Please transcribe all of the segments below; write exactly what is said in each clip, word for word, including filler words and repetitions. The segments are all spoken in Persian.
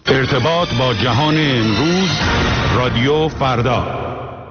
ارتباط با جهان امروز، رادیو فردا.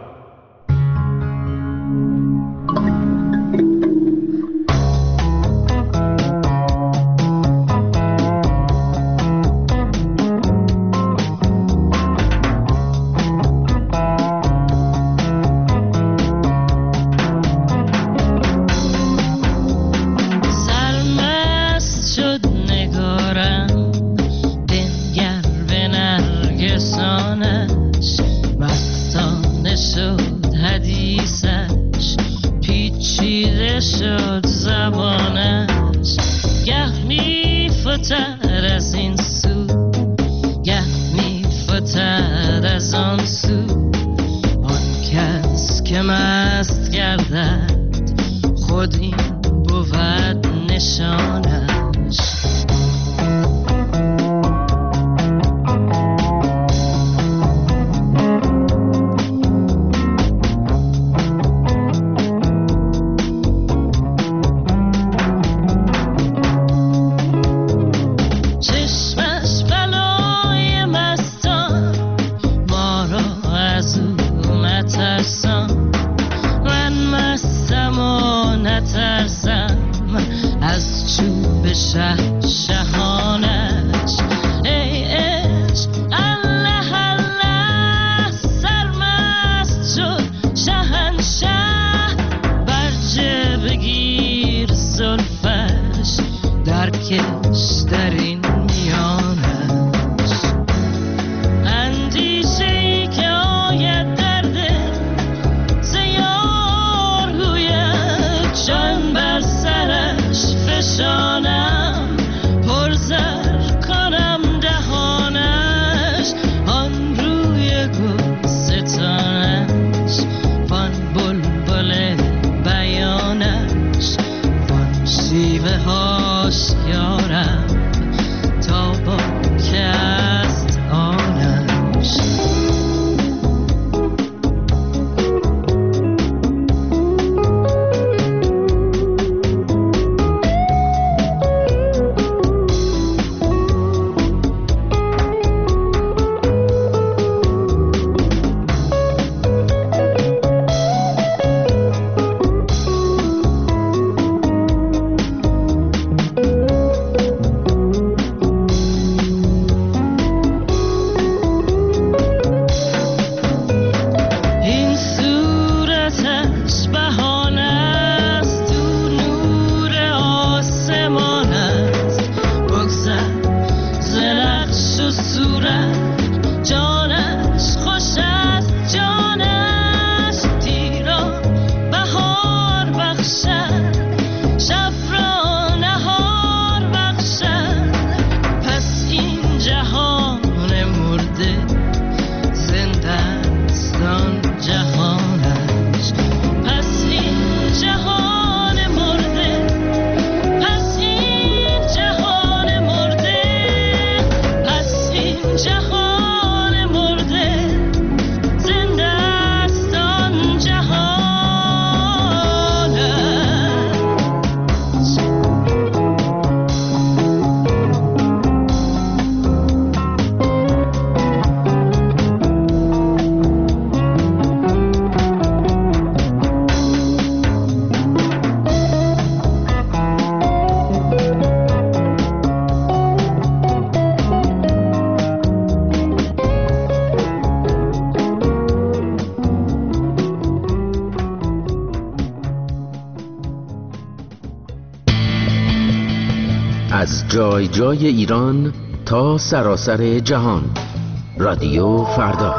از جای جای ایران تا سراسر جهان، رادیو فردا.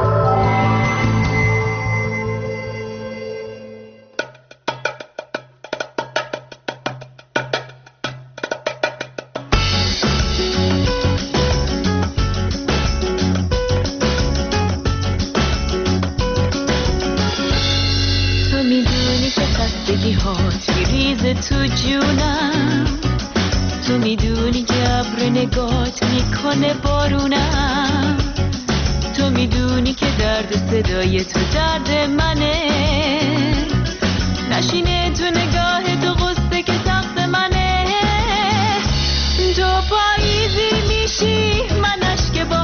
تو میدونی که خستگی هات میریزه تو جونم، تو میدونی که ابر نگات میکنه بارونم، تو میدونی که درد صدای تو درد منه، نشینه تو نگاه تو غصه که تخت منه، تو پاییزی میشی من اشک با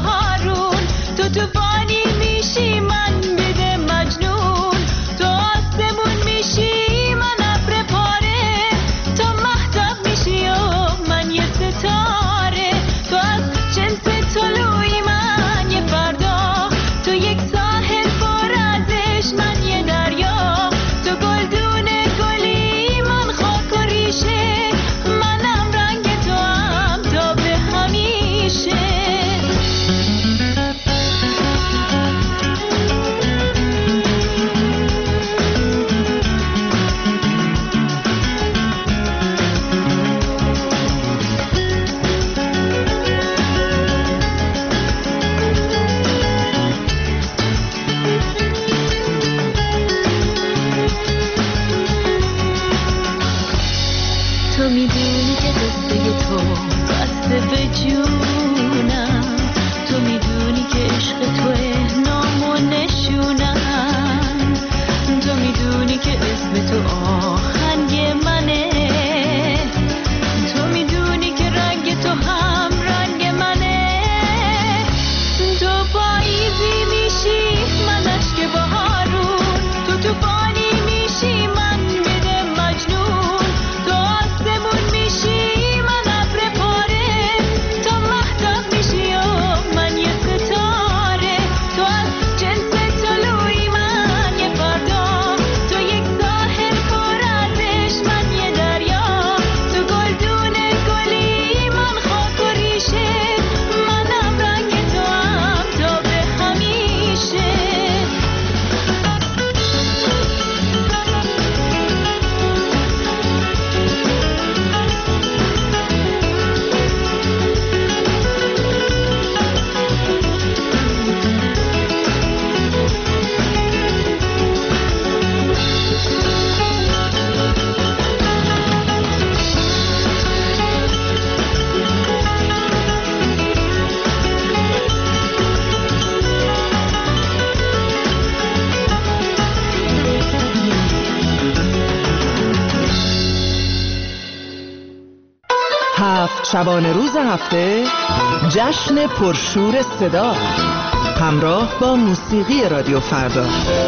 شبانه روز هفته جشن پرشور صدا همراه با موسیقی رادیو فردا.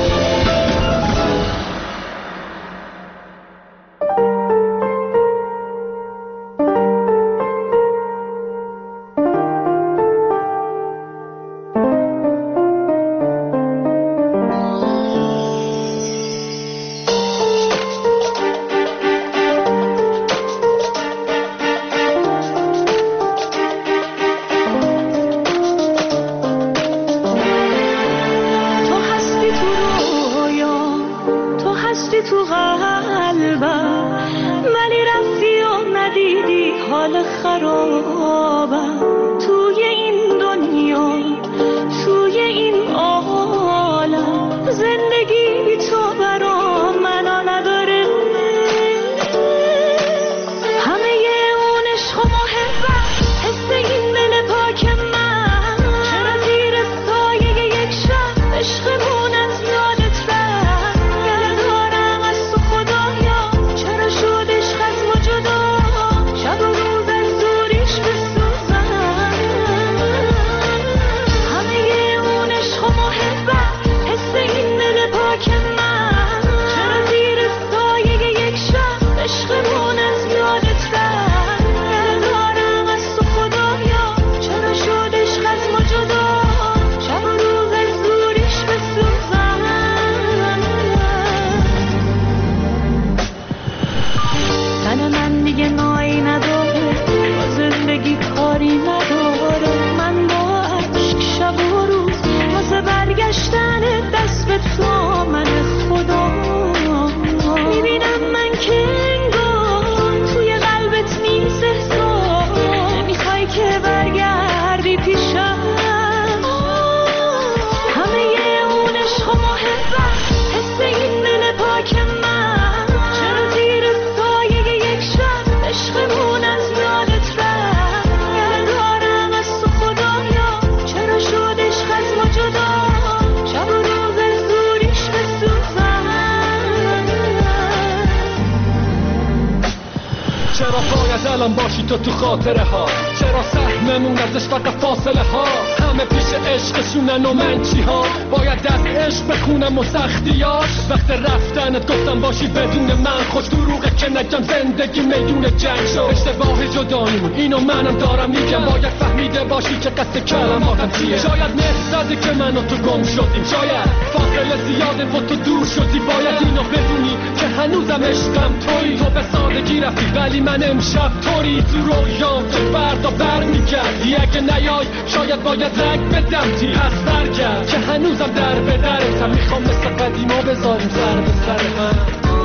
تو تو خاطره ها چرا سهممون ازش فقط فاصله ها همه پیش عشقشونن و من چی ها باید دست عشق بخونم و سختیاش وقت رفتنت گفتم باشی بدون من خوش دروغه که نگم زندگی میدون جنگ شد اشتباه جداییمون اینو منم دارم میگم باید فهمیده باشی که قصد کلماتم چیه شاید نهزده که من و تو گم شدیم شاید فاصله زیاده و تو دور شدی باید اینو بدونی که هنوزم عشقم تویی تو به سادگی رفتی ولی من امشب طوری تو رویام تو فردا برمیگردی اگه نیای شاید باید رنگ بدم تی پس برگرد که هنوزم در به درتم میخوام مثل قدیما بذاریم سر به سر هم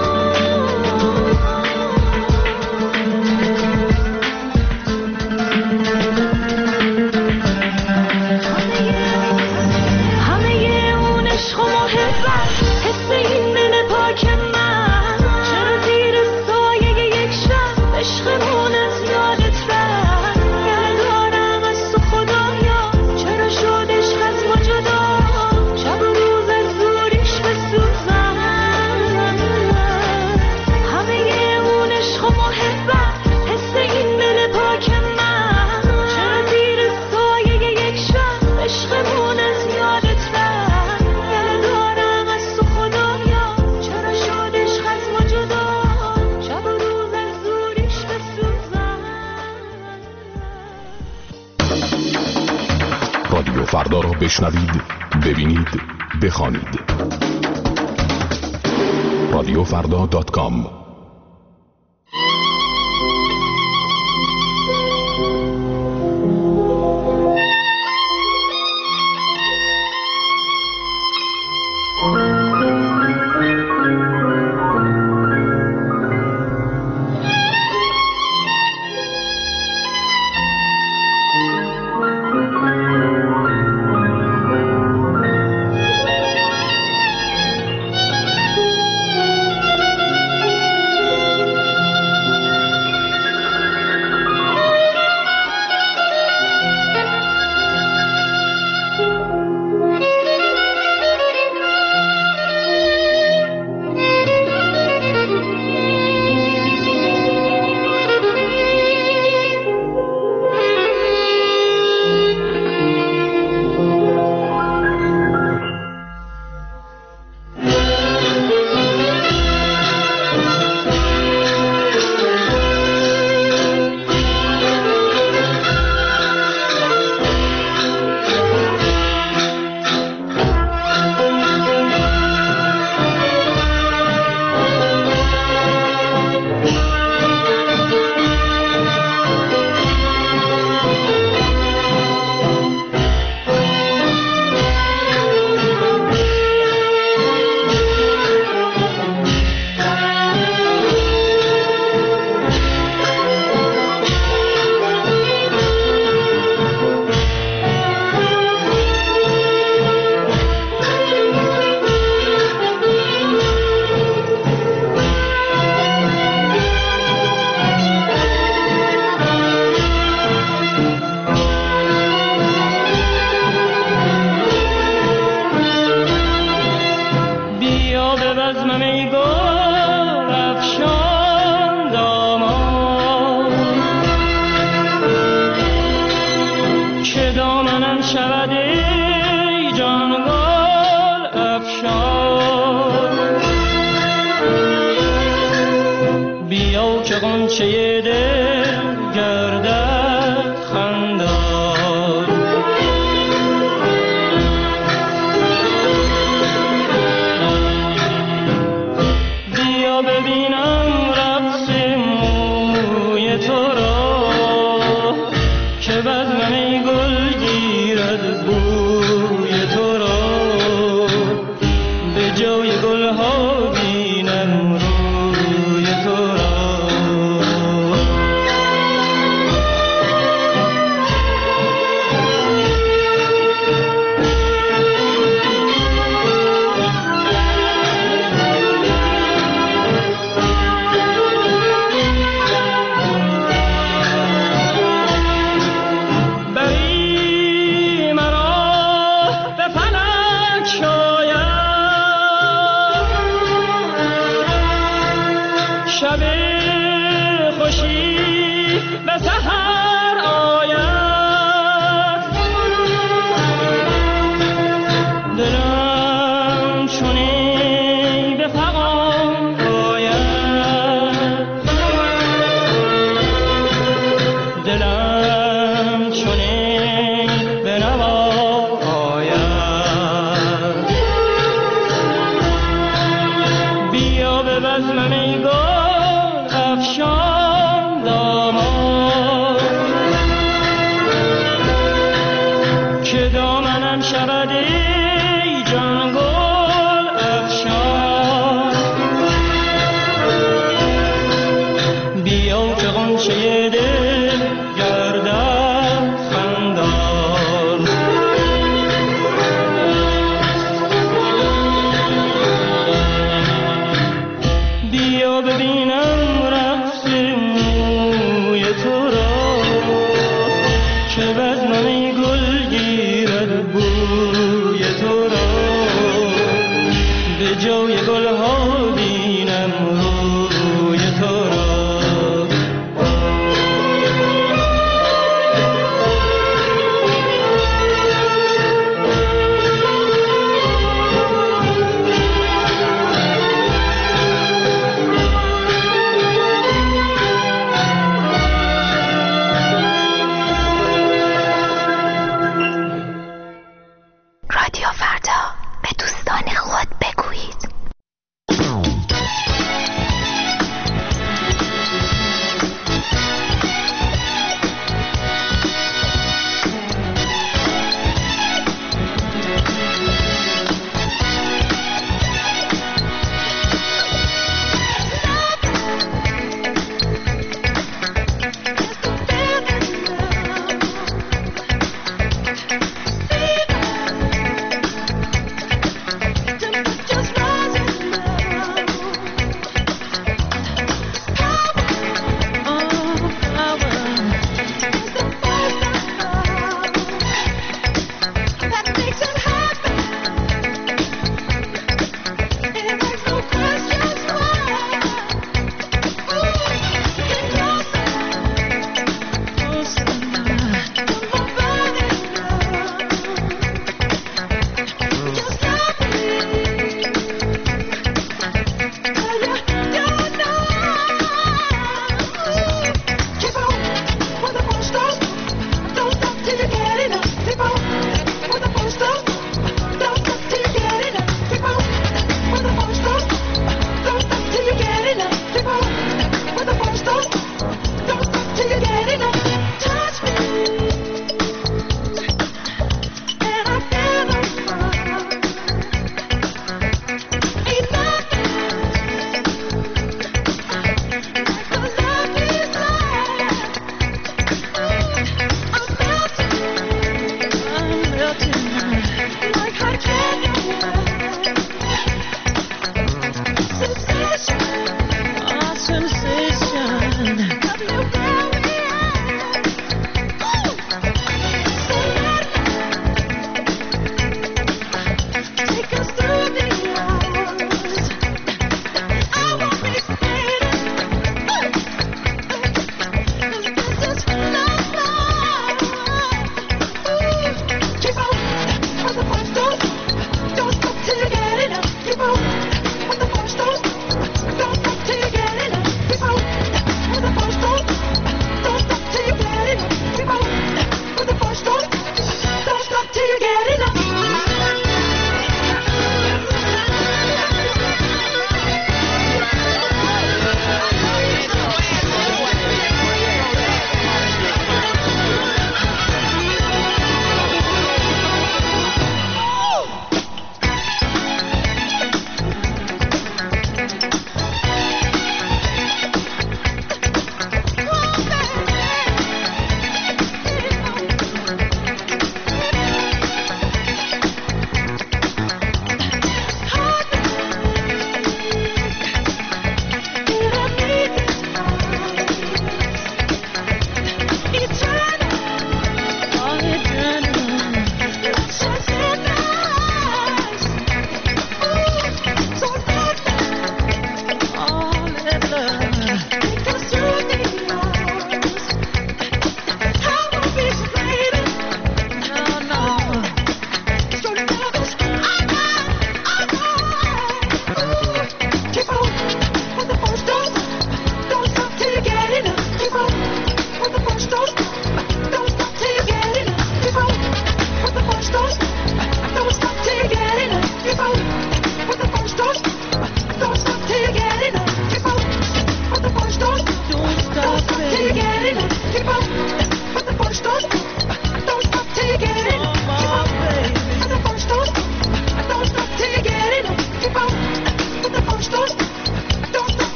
فردا را بشنوید، ببینید، بخوانید. رادیو فردا دات کام که دامنم شود ای جان گل افشان. بیا که غنچه دل گردد خندان. بیا ببینم رقص موی تو را که بزمم ای گل گیرد بوی تو را. به جای گل ها بینم روی تو را. شب خوشی به سحر آید. دلم چونی به فغان آید. دلم چونی به نوا آید. بیا به بزمم ای گل افشان دامان که دامنم شود ای جان گل افشان. بیا که غنچه دل گردد خندان. بیا ببینم که بزمم ای گل گیرد بوی تو را. به جای گل ها بینم روی تو را.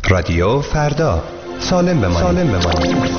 رادیو فردا، سالم بمانید. سالم بمانید.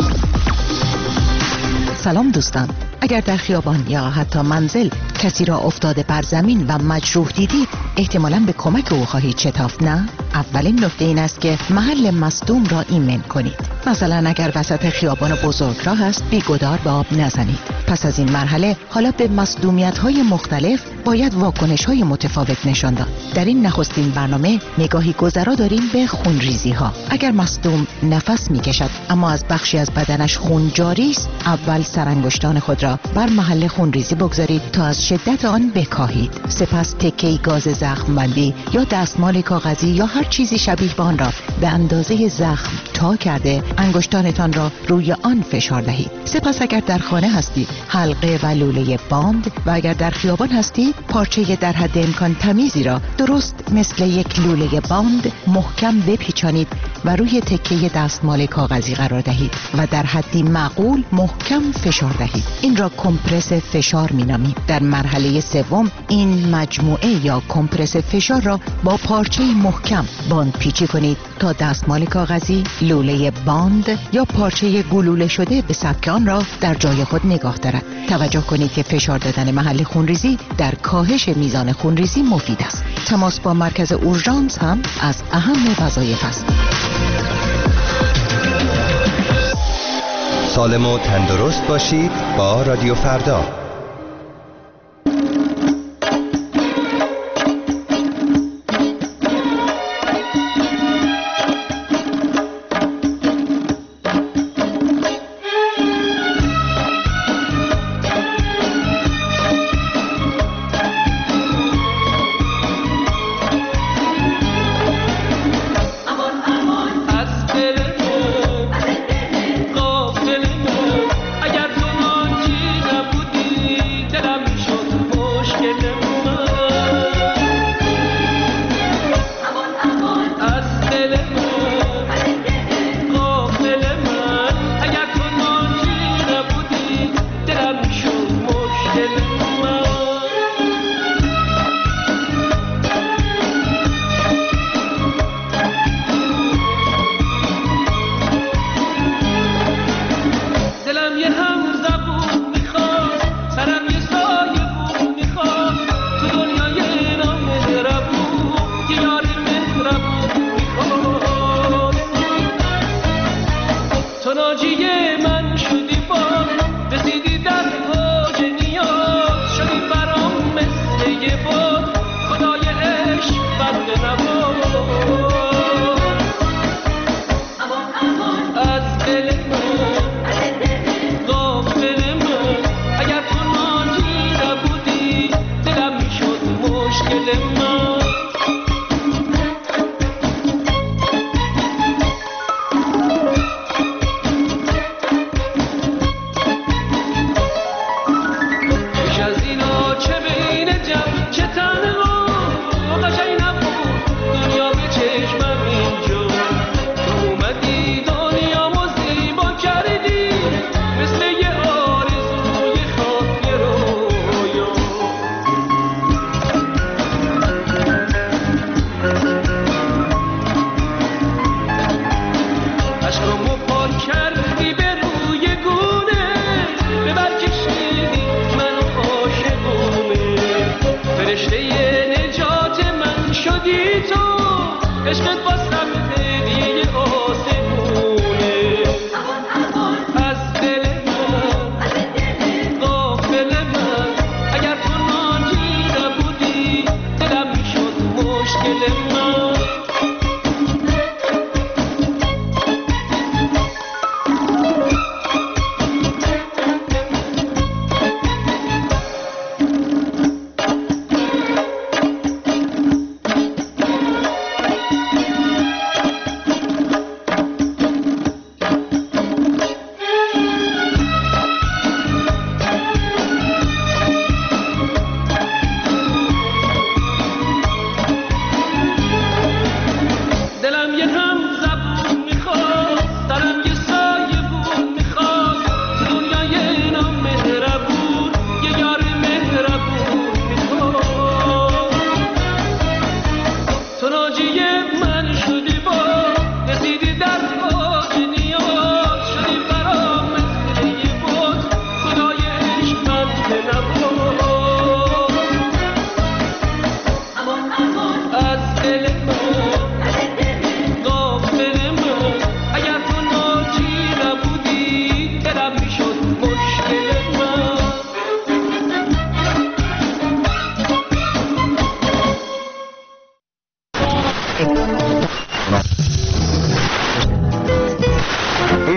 سلام دوستان، اگر در خیابان یا حتی منزل کسی را افتاده بر زمین و مجروح دیدید، احتمالاً به کمک او خواهید شتافت، نه؟ اولین نکته این است که محل مصدوم را ایمن کنید. مثلا اگر وسط خیابان بزرگراه است، بی‌گدار به آب نزنید. پس از این مرحله حالا به مصدومیت‌های مختلف باید واکنش‌های متفاوت نشان داد. در این نخستین برنامه نگاهی گذرا داریم به خونریزی‌ها. اگر مصدوم نفس می‌کشد اما از بخشی از بدنش خون جاری است، اول سرانگشتان خود را بر محل خونریزی بگذارید تا از شدت آن بکاهید. سپس تکه‌ای گاز زخم بندی یا دستمال کاغذی یا هر چیزی شبیه به آن را به اندازه زخم تا کرده انگشتانتان را روی آن فشار دهید. سپس اگر در خانه هستید، حلقه و لوله باند و اگر در خیابان هستید، پارچه در حد امکان تمیزی را درست مثل یک لوله باند محکم بپیچانید و روی تکه دستمال کاغذی قرار دهید و در حدی معقول محکم فشار دهید. این را کمپرس فشار می‌نامیم. در مرحله سوم این مجموعه یا کمپرس فشار را با پارچه محکم باند پیچی کنید تا دستمال کاغذی، لوله باند یا پارچه گلوله شده به سبک آن را در جای خود نگاه دارد. توجه کنید که فشار دادن محل خونریزی در کاهش میزان خونریزی مفید است. تماس با مرکز اورژانس هم از اهم وظایف است. سالم و تندرست باشید با رادیو فردا.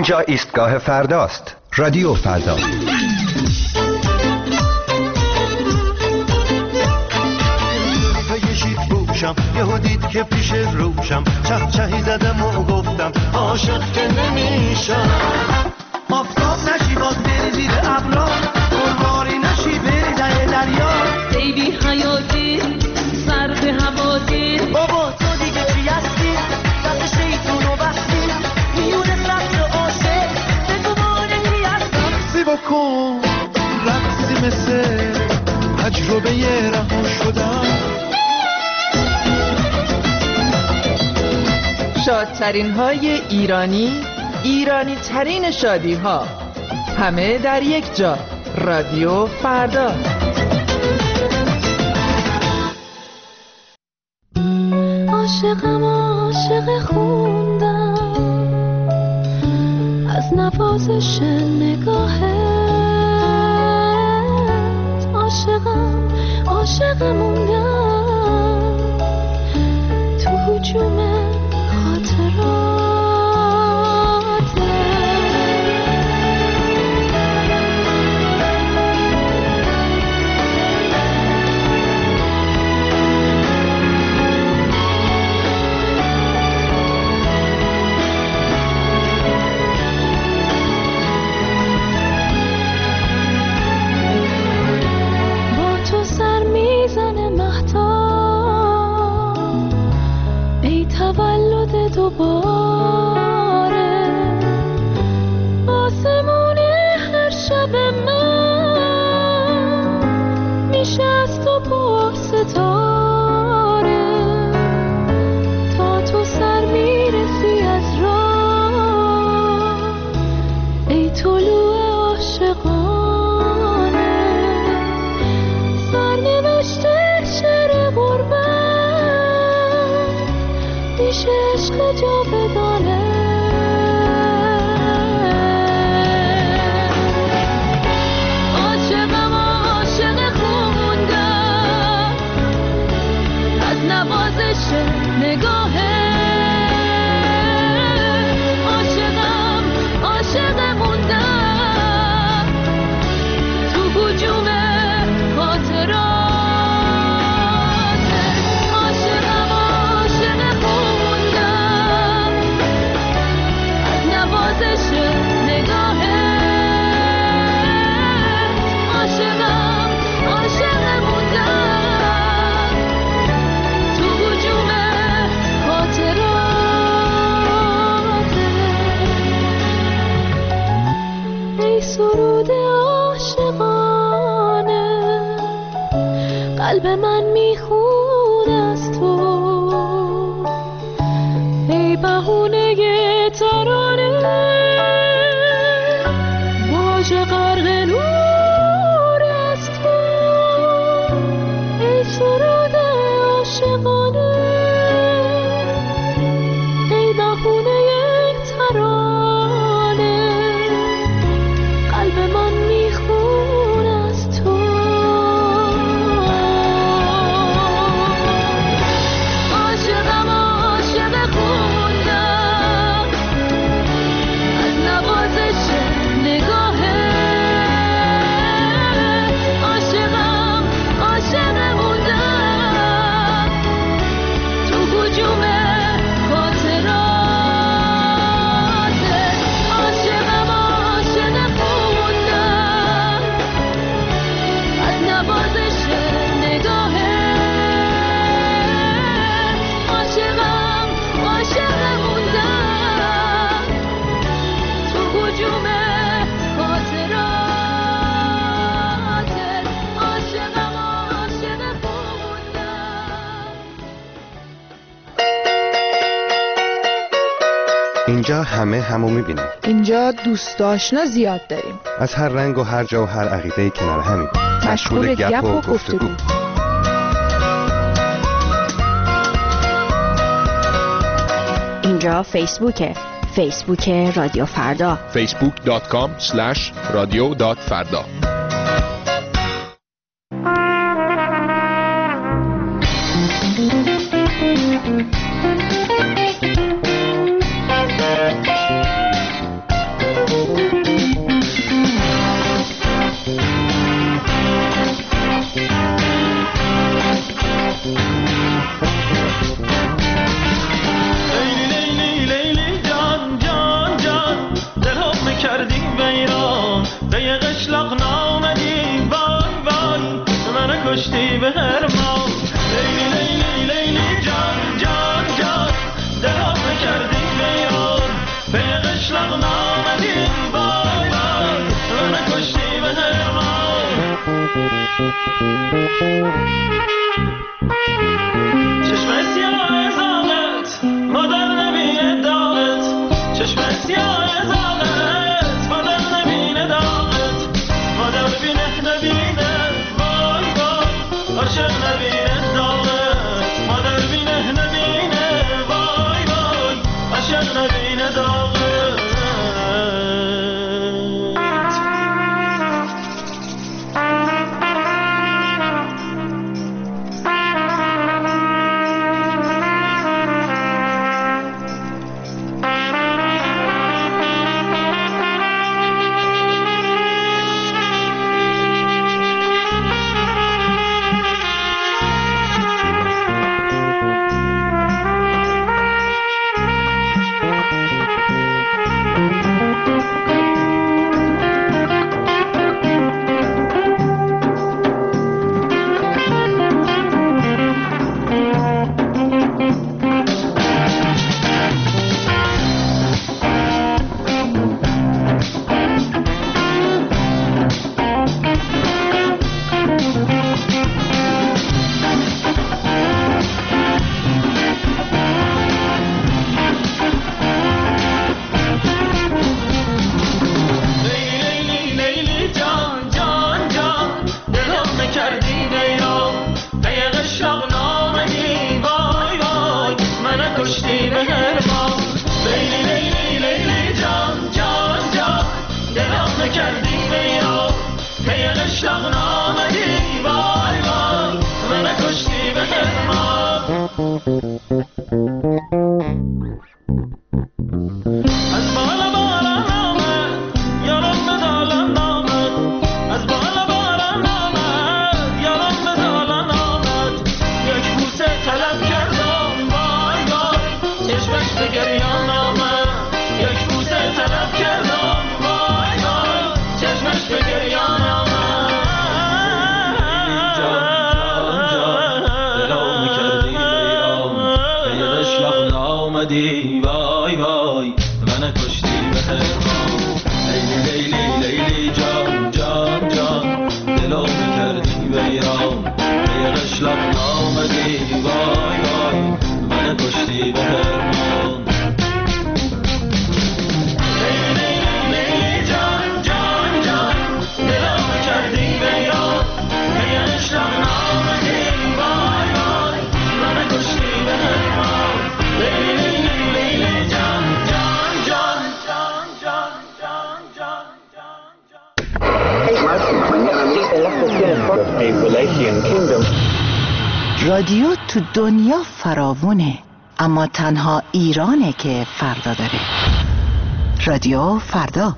اینجا ایستگاه فرداست. رادیو فردا. یهو دید که پیش روشم چه چهی زدم و گفتم عاشق که نمیشم. آفتاب نشی باز بری زیر ابرا، قرباری نشی بری در دریا. بیبی حیاتی سرد هواتی، بابا تو دیگه چی هستی؟ دست شیطون و بستی میونه سطر عاشق بگو مانه چی هستم. سی بکن رقصی مثل تجربه رها شدم. شادترین های ایرانی، ایرانی ترین شادی ها، همه در یک جا. رادیو فردا. عاشقم عاشق خوندم از نوازش نگاهت. عاشقم عاشق موندم تو هجوم دوباره آسمون هر شب من میشه از تو با ستاره تا تو سر میرسی از راه. ای طلوع عاشقانه سرنوشته شعر غربت میشه عشق جاودانه. عاشقم عاشق خوندم از نوازش نگاهه. عاشقم عاشق موندم تو هجوم خاطرات. قلب من میخون از تو ای بهونه ترانه. موج غرق نور از تو ای سرود عاشقانه. ای بهونه ترانه قلب من میخون از تو. اینجا همه همو میبینیم. اینجا دوست آشنا زیاد داریم. از هر رنگ و هر جا و هر عقیده‌ای کنار همیم. مشغول گپ و گفتگو. اینجا فیسبوکه. فیسبوک رادیو فردا. فیسبوک دات کام اسلش رادیو دات فردا. کردی به ایران به یه قشلاق نامدی وای وای من کشتی به هرمان لیلی لیلی لیلی جان جان جان دلم کردی به ایران به یه قشلاق نامدی وای وای من کشتی به هرمان چشم سیاه زاغت مادر نبینه داغت چشم سیاه زاغت مادر نبینه داغت مادر بینه نبینه وای وای عاشق نبینه داغت مادر بینه نبینه وای وای عاشق نبینه داغت وای وای من کشتی به هرمان لیلی لیلی لیلی جان جان جان دلو میکردی به ایران به یه قشلاق نامدی وای وای من کشتی به هرمان لیلی لیلی جان جان جان دلو میکردی به ایران به یه قشلاق نامدی وای وای من کشتی به هرمان لیلی رادیو تو دنیا فراوونه، اما تنها ایرانه که فردا داره. رادیو فردا.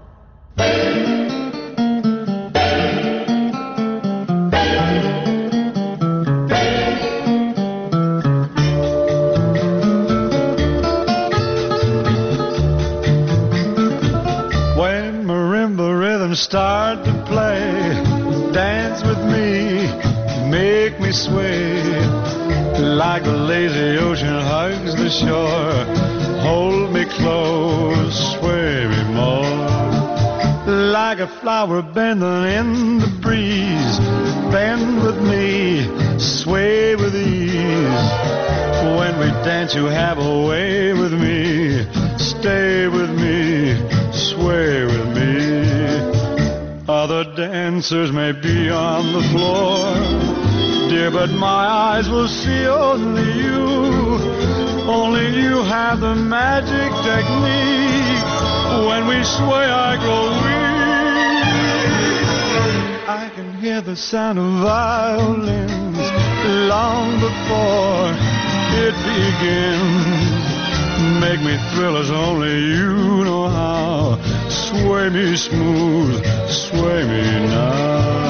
When marimba rhythms start to play, dance with me, make me sway, like the lazy ocean hugs the shore. Hold me close, sway me more, like a flower bending in the breeze. Bend with me, sway with ease. When we dance you have a way with me. Stay with me, sway with me. Other dancers may be on the floor, dear, but my eyes will see only you. Only you have the magic technique. When we sway I grow weak. I can hear the sound of violins long before it begins. Make me thrill as only you know how. Sway me smooth, sway me now.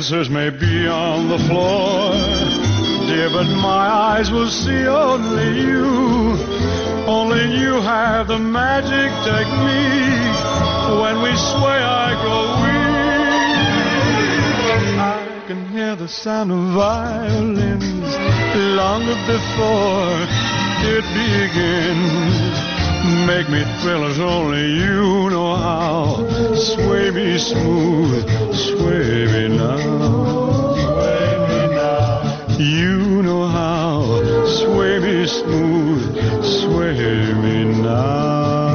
answers may be on the floor, dear, but my eyes will see only you. Only you have the magic technique. When we sway, I grow weak. I can hear the sound of violins long before it begins. Make me thrill as only you know how. Sway me smooth, sway me now. Sway me now. You know how. Sway me smooth, sway me now.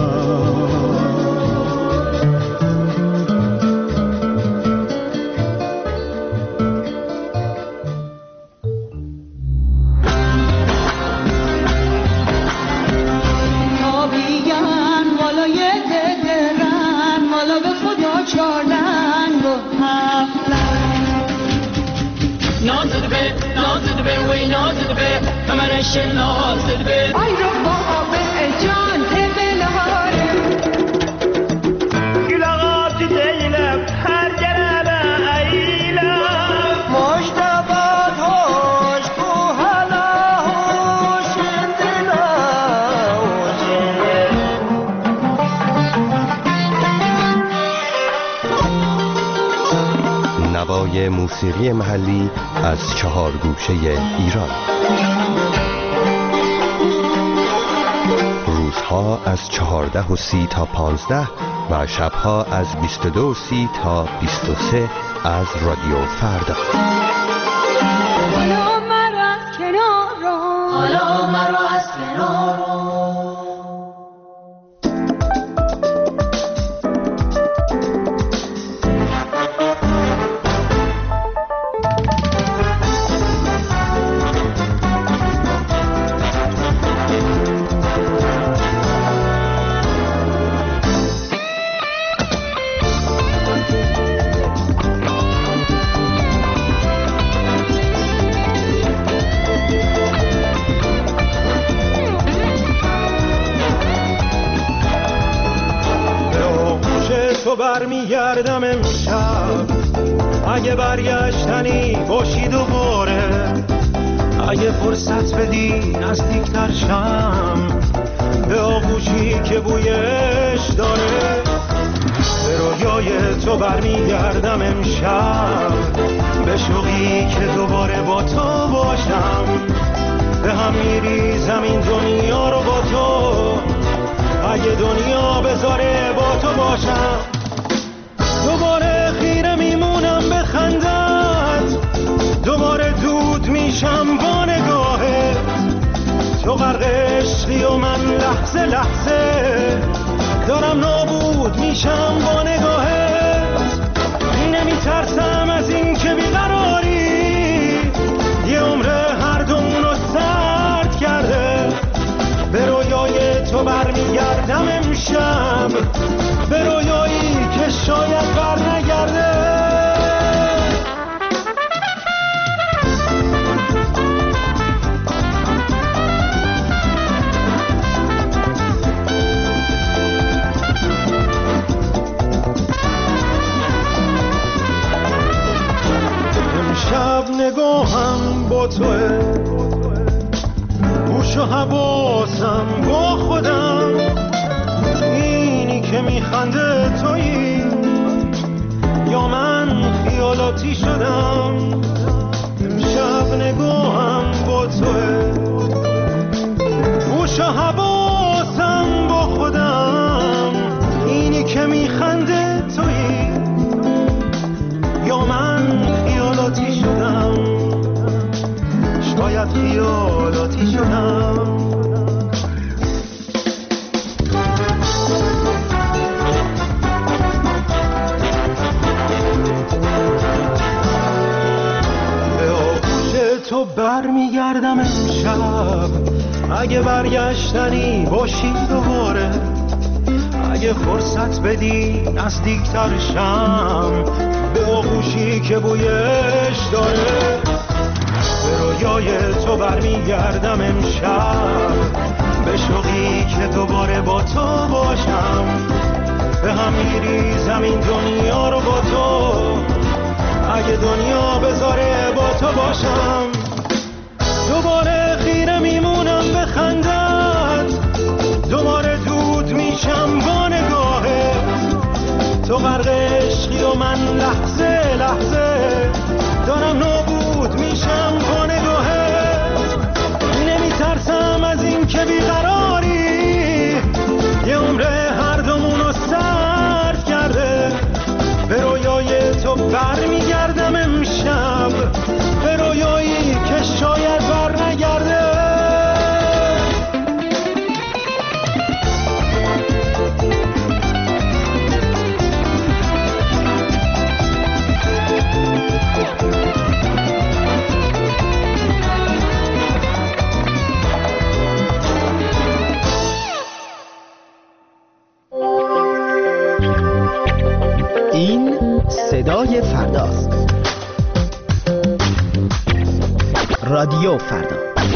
Ay رباب جان دلاره گلغات دیلم هر گربه ایلم مشتبات هوش کو هلا هوش دلا نوای موسیقی محلی از چهار گوشه ایران. روزها از چهارده و سی تا پانزده و شبها از بیست و دو و سی تا بیست و سه از رادیو فردا. حالا مرا از کنار حالا مرا از کنار تو برمیگردم امشب اگه برگشتنی باشی دوباره اگه فرصت بدی نزدیکتر شم به آغوشی که بویش داره به رویای تو برمیگردم امشب به شوقی که دوباره با تو باشم به هم میریزم این دنیا رو با تو اگه دنیا بذاره با تو باشم دوباره خیره میمونم به خندت دوباره دود میشم با نگاهت تو غرق عشقی و من لحظه لحظه دارم نابود میشم با نگاهت نمیترسم از این که بیقراری یه عمره هر دومونو سرد کرده به رویای تو برمیگردم امشب به رویایی که شاید بر نگرده امشب نگاهم با توه گوش و حواسم با خودم اینی که میخنده تویی یا من خیالاتی شدم امشب نگاهم با توه گوش و حواسم با خودم اینی که میخنده تویی یا من خیالاتی شدم شاید خیالاتی شدم تو برمیگردم امشب اگه برگشتنی باشی دوباره اگه فرصت بدی نزدیکتر شم به آغوشی که بویش داره به رویای تو برمیگردم امشب به شوقی که دوباره با تو باشم به هم میریزم این دنیا رو با تو اگه دنیا بذاره با تو باشم، دوباره خیره میمونم به خندت، دوباره دود میشم با نگاهت. تو غرق عشقی و من لحظه لحظه دارم نابود میشم با نگاهت. نمیترسم از این که بیقراری یه عمر هر دومونو سرد کرده. به رویای تو بر میگردم امشب، به رویایی که شاید بر نگرده. این صدای فرداست. رادیو فردا.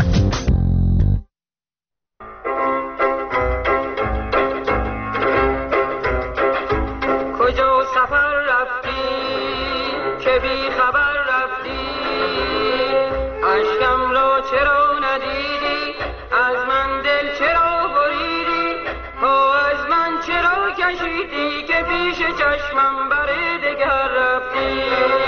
کجا سفر رفتی که بی خبر رفتی؟ اشکم را چرا ندیدی؟ از من دل چرا بریدی؟ پا از من چرا کشیدی که پیش چشمم بر دگر رفتی؟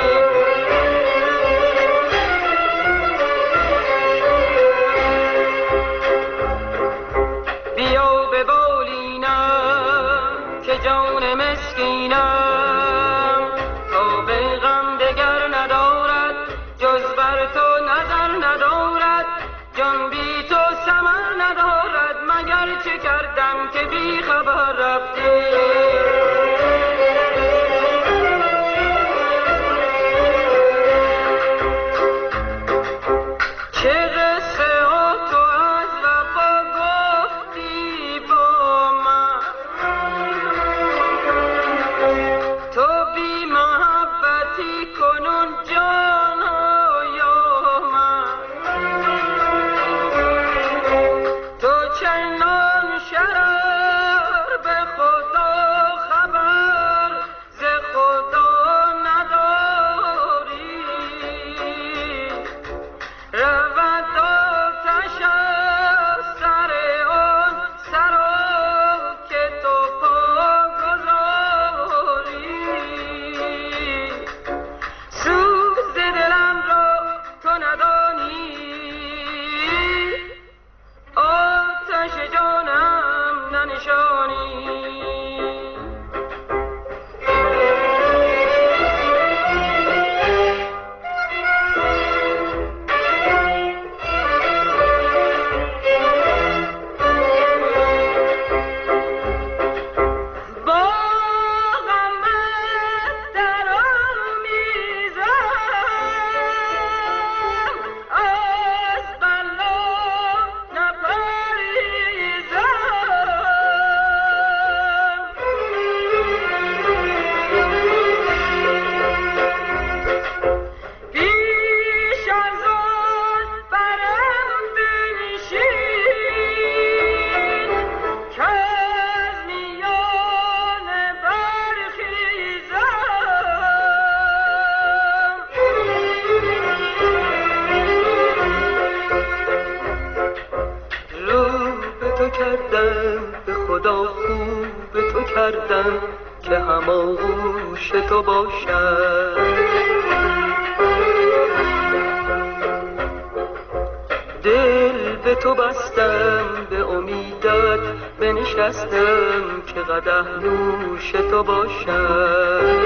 بیا به بالینم که جان مسکینم تا به غم دگر ندارد، جز بر تو نظر ندارد. جان بی تو ثمر ندارد، مگر چه کردم که بی خبر رفتی؟ که هماغوش تو باشم. دل به تو بستم، به امیدت بنشستم که قدح نوش تو باشم.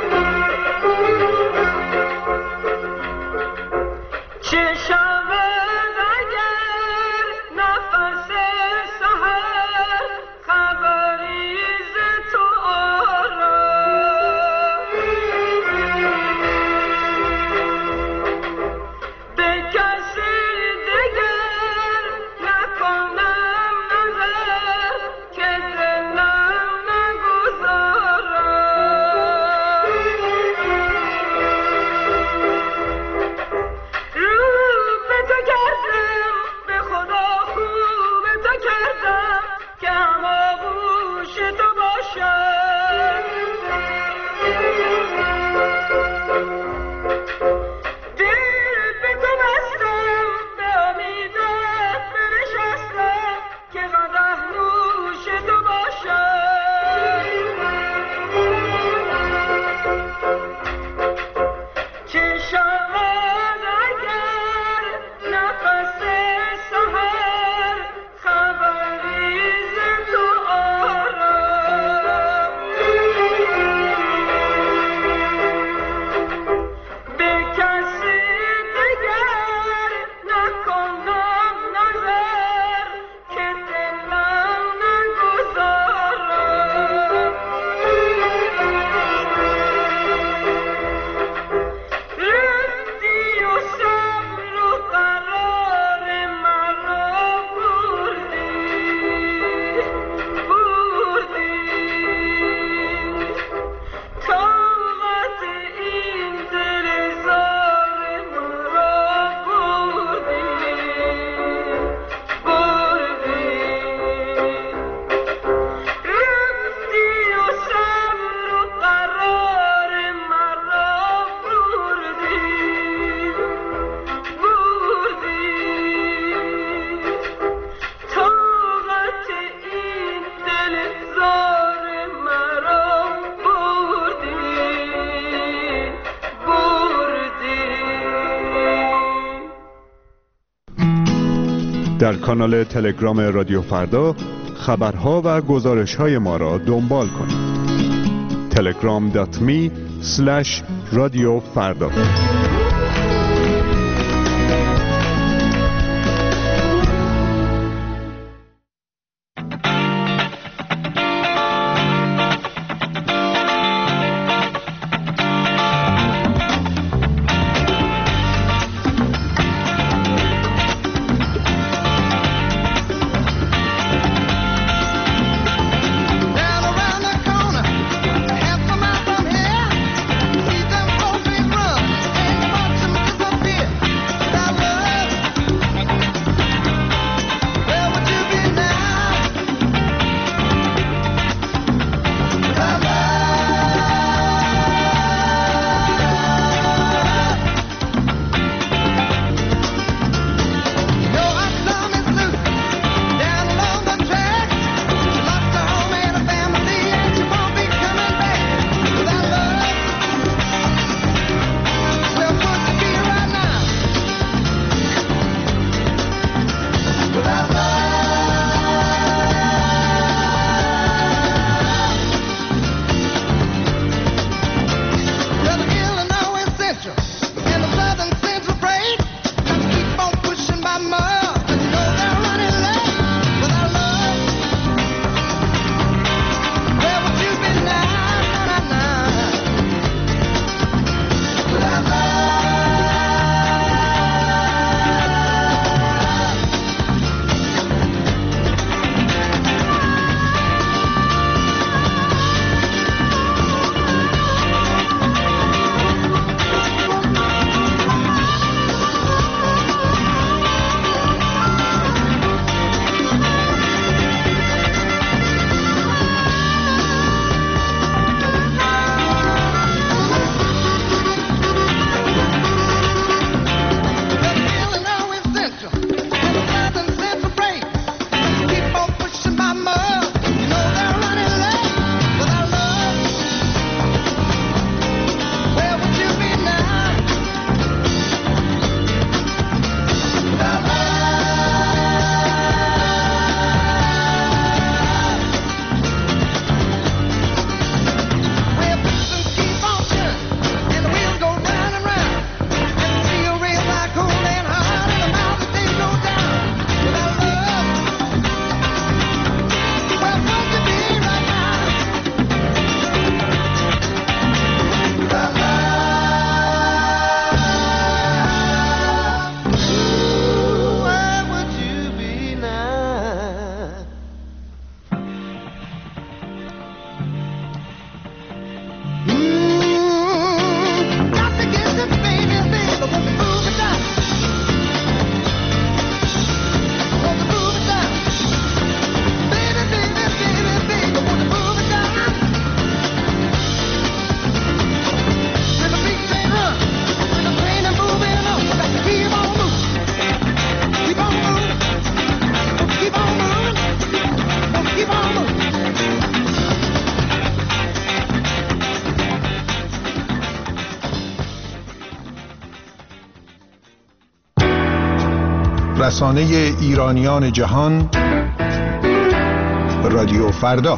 چه شود اگر نفس سحر خبری ز تو آرم، به کسی دگر نکنم نظر که دلم نگذارم. رو به تو کردم، به خدا خوب تو کردم که هماغوش تو باشم. در کانال تلگرام رادیو فردا خبرها و گزارش‌های ما را دنبال کنید. تلگرام دات می اسلش رادیو فردا. رسانه ایرانیان جهان رادیو فردا.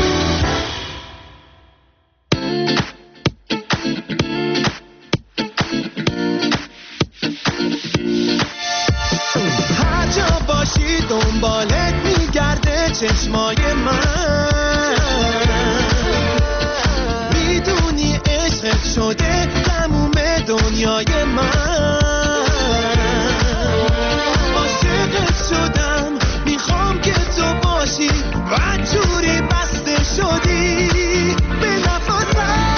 هر جا باشی دنبالت میگرده چشمای من، میدونی عشقت شده تموم دنیای من. شدم میخوام که تو باشی و جوری بسته شدی به نفسم.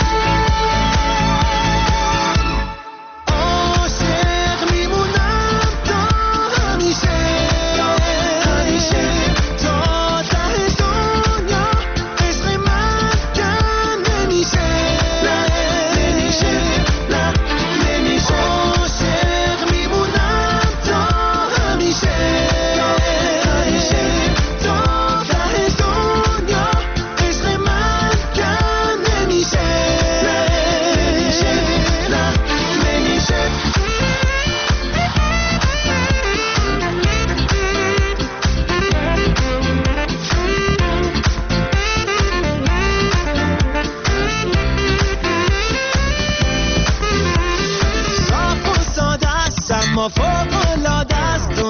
عاشق میمونم تا همیشه، همیشه تا ته دنیا. عشق من کم نمیشه، نه نمیشه، نه نمیشه. عاشق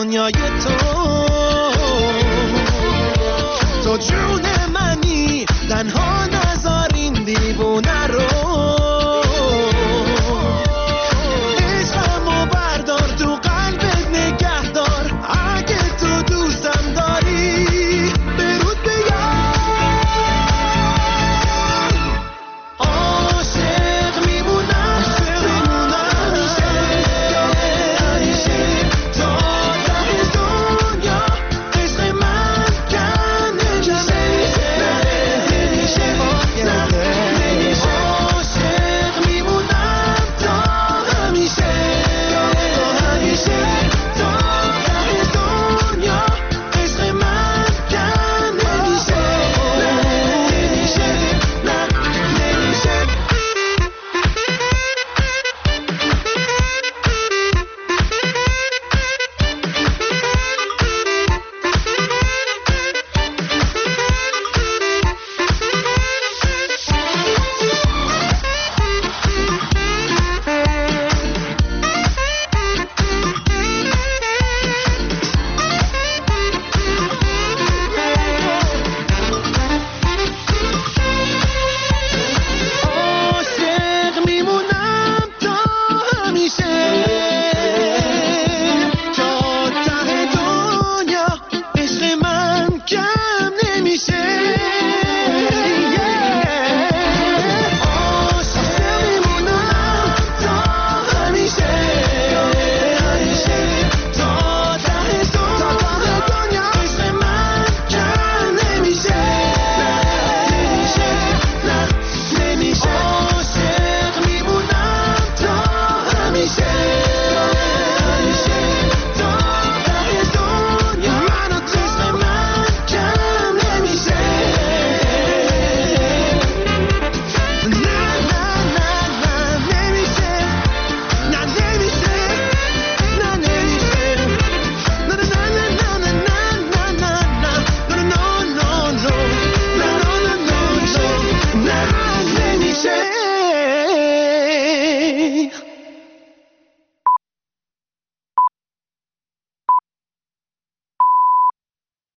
دنیای تو